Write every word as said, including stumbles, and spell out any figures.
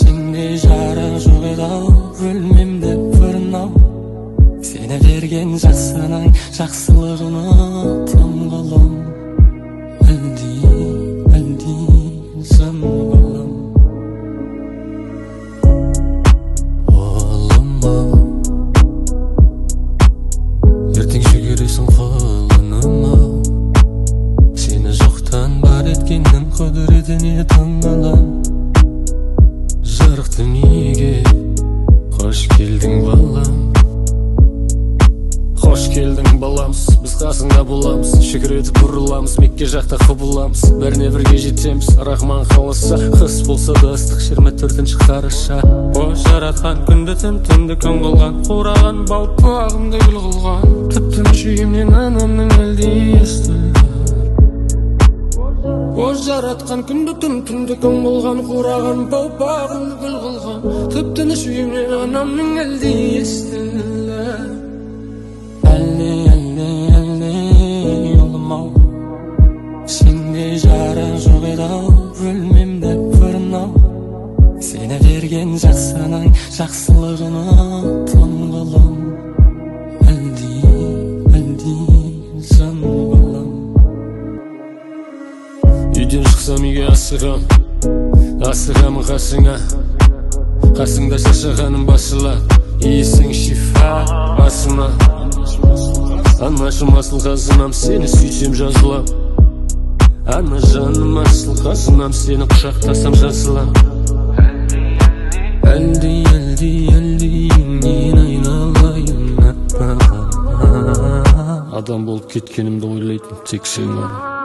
Sendей жарық жоқ еді-ау, өлмемді фырнау. Сені берген жасының жақсылығыны тым қылым. Әлди, әлди, жан балам. Олым-ау, ертең шөгересің құлыным-ау. Сені жоқтан бар еткеннің құдіретіне таңғалам. Жарық дүниеге қош келдің балам. Қош келдің баламыз, біз қасыңда боламыз. Шүкіретіп бұрыламыз, Мекке жақта құбыламыз. Бәріне бірге жетеміз, Рахман қаласа. Қыс болса да ыстық жиырма төртінші қараша. О жаратқан күнді түн-түнді күн қылған, қураған балпағымды гүл қылған. Тіптен шүйімнен анамның әлде естілді. О жаратқан күнді түн-түнді күн қылған, қураған балпағымды гүл қылған. Тіптен шүйімнен анамның әлде естілді. Әлде, әлде, әлде, олым-ау, сендей жарық жоқ еді-ау, өлмемді фырнау. Сені берген жақсының жақсылығыны тым қылым. Әлди, әлди, жан балам. Үйден шықсам үйге асығам, асығамын қасыңа. Қасыңда шашағаным басыла, иесің шифа басыма. Анашым асыл қазынам, сені сүйсем жазылам. Ана жаным асыл қазынам, сені құшақтасам жазылам. Әлди, әлди, әлди, мен айналайын аппағым. Адам болып кеткенімді ойлайтын тек сен ғана.